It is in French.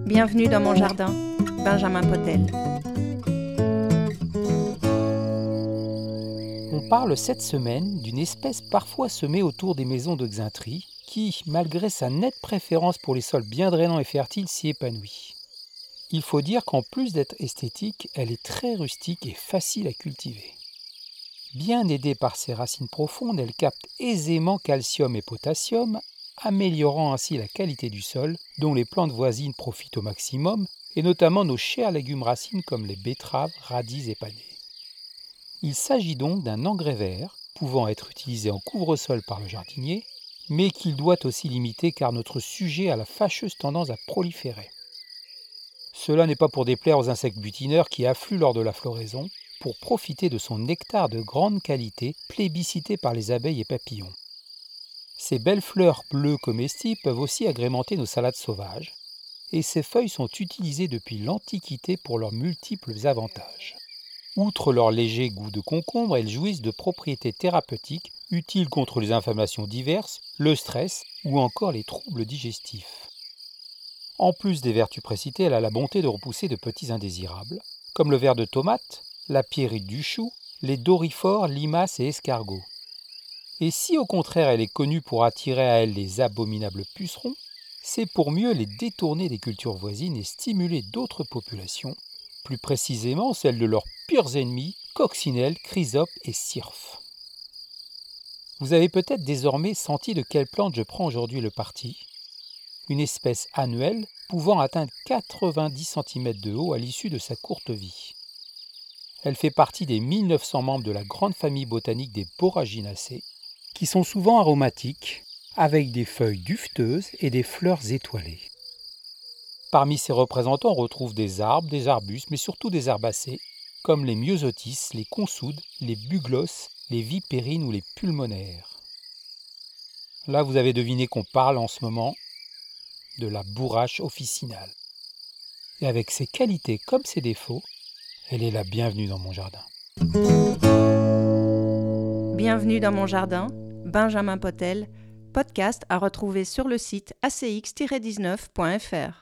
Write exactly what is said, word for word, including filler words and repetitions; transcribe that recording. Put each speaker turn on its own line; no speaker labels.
Bienvenue dans mon jardin, Benjamin Potel.
On parle cette semaine d'une espèce parfois semée autour des maisons de Xaintrix qui, malgré sa nette préférence pour les sols bien drainants et fertiles, s'y épanouit. Il faut dire qu'en plus d'être esthétique, elle est très rustique et facile à cultiver. Bien aidée par ses racines profondes, elle capte aisément calcium et potassium, améliorant ainsi la qualité du sol, dont les plantes voisines profitent au maximum, et notamment nos chers légumes racines comme les betteraves, radis et panais. Il s'agit donc d'un engrais vert, pouvant être utilisé en couvre-sol par le jardinier, mais qu'il doit aussi limiter car notre sujet a la fâcheuse tendance à proliférer. Cela n'est pas pour déplaire aux insectes butineurs qui affluent lors de la floraison, pour profiter de son nectar de grande qualité, plébiscité par les abeilles et papillons. Ces belles fleurs bleues comestibles peuvent aussi agrémenter nos salades sauvages, et ces feuilles sont utilisées depuis l'Antiquité pour leurs multiples avantages. Outre leur léger goût de concombre, elles jouissent de propriétés thérapeutiques utiles contre les inflammations diverses, le stress ou encore les troubles digestifs. En plus des vertus précitées, elle a la bonté de repousser de petits indésirables, comme le ver de tomate, la pierrite du chou, les doryphores, limaces et escargots. Et si au contraire elle est connue pour attirer à elle les abominables pucerons, c'est pour mieux les détourner des cultures voisines et stimuler d'autres populations, plus précisément celles de leurs pires ennemis, coccinelles, chrysopes et cirphes. Vous avez peut-être désormais senti de quelle plante je prends aujourd'hui le parti. Une espèce annuelle pouvant atteindre quatre-vingt-dix centimètres de haut à l'issue de sa courte vie. Elle fait partie des mille neuf cents membres de la grande famille botanique des Boraginaceae, qui sont souvent aromatiques, avec des feuilles dufteuses et des fleurs étoilées. Parmi ses représentants, on retrouve des arbres, des arbustes, mais surtout des herbacées, comme les myosotis, les consoudes, les buglos, les vipérines ou les pulmonaires. Là, vous avez deviné qu'on parle en ce moment de la bourrache officinale. Et avec ses qualités comme ses défauts, elle est la bienvenue dans mon jardin.
Bienvenue dans mon jardin, Benjamin Potel, podcast à retrouver sur le site a c x tiret dix-neuf point f r.